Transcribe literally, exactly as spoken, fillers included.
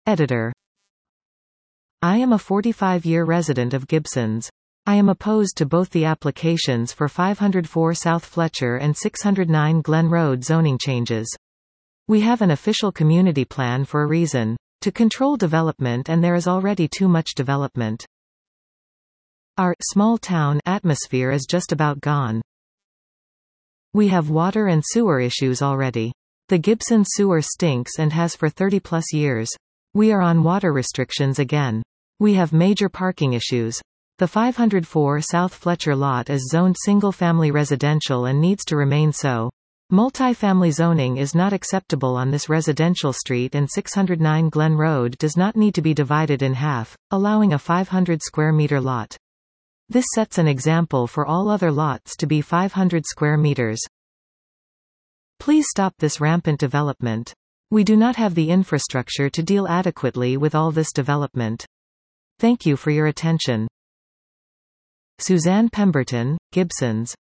Editor. I am a forty-five-year resident of Gibsons. I am opposed to both the applications for five oh four South Fletcher and six oh nine Glen Road zoning changes. We have an official community plan for a reason: to control development, and there is already too much development. Our small town atmosphere is just about gone. We have water and sewer issues already. The Gibson sewer stinks and has for thirty plus years. We are on water restrictions again. We have major parking issues. The five oh four South Fletcher lot is zoned single-family residential and needs to remain so. Multi-family zoning is not acceptable on this residential street, and six oh nine Glen Road does not need to be divided in half, allowing a five hundred square meter lot. This sets an example for all other lots to be five hundred square meters. Please stop this rampant development. We do not have the infrastructure to deal adequately with all this development. Thank you for your attention. Suzanne Pemberton, Gibsons.